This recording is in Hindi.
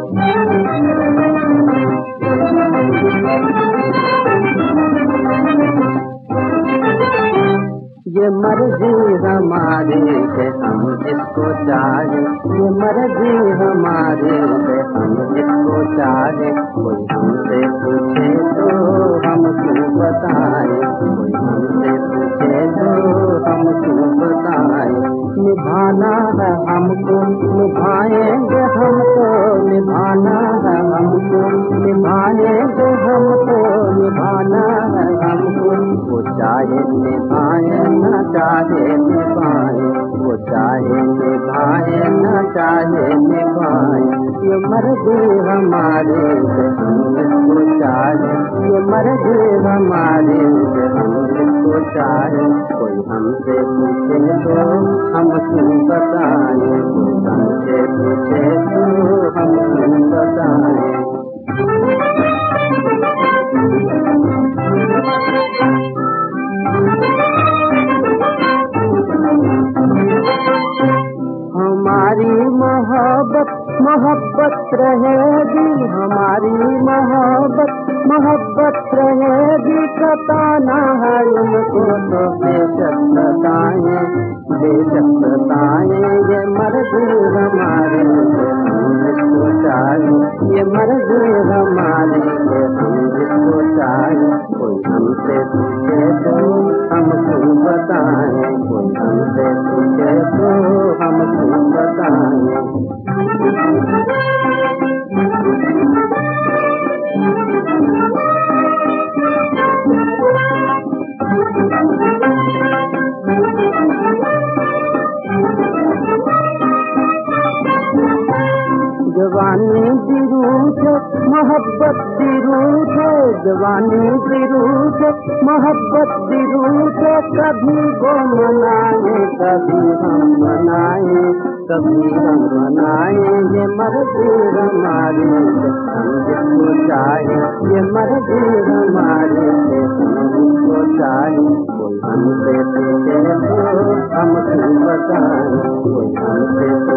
ये मर्जी हमारी है हम इसको चाहे, ये मर्जी हमारी है हम इसको चाहे। कोई हमसे पूछे तो हम क्यों बताए, कोई हमसे पूछे तो हम क्यों बताए। निभाना है हमको निभाएंगे हम तो, निभाना है हमको निभाएंगे हम तो, निभाना है हमको। वो चाहे निभाए न चाहे निभाए, वो चाहे निभाए न चाहे निभाए। ये मर्जी हमारी है हम इसको चाहे, ये मर्जी हमारी है हम इसको चाहे। कोई हमसे पूछे तो हम क्यों बताए, कोई हमसे पूछे तो हम क्यों बताए। हमारी मोहब्बत मोहब्बत रहेगी, हमारी मोहब्बत रहेगी। सताना है उनको तो बेशक सताएं, बेशक सताएं। ये मर्जी हमारी है हम इसको चाहे, ये मर्जी हमारी है हम इसको चाहे। कोई हमसे पूछे तो हम क्यों बताएं, कोई हमसे पूछे तो हम क्यों बताएं। जवानी की रूठ मोहब्बत की रूठ, जवानी की रूठ मोहब्बत की रूठ। कभी वो मनाए कभी हम मनाए, कभी हम मनाए। ये मर्जी हमारी है हम जिसको चाहे, ये मर्जी हमारी है हम जिसको चाहे। कोई हमसे पूछे तो हम क्यों बताएं, कोई हमसे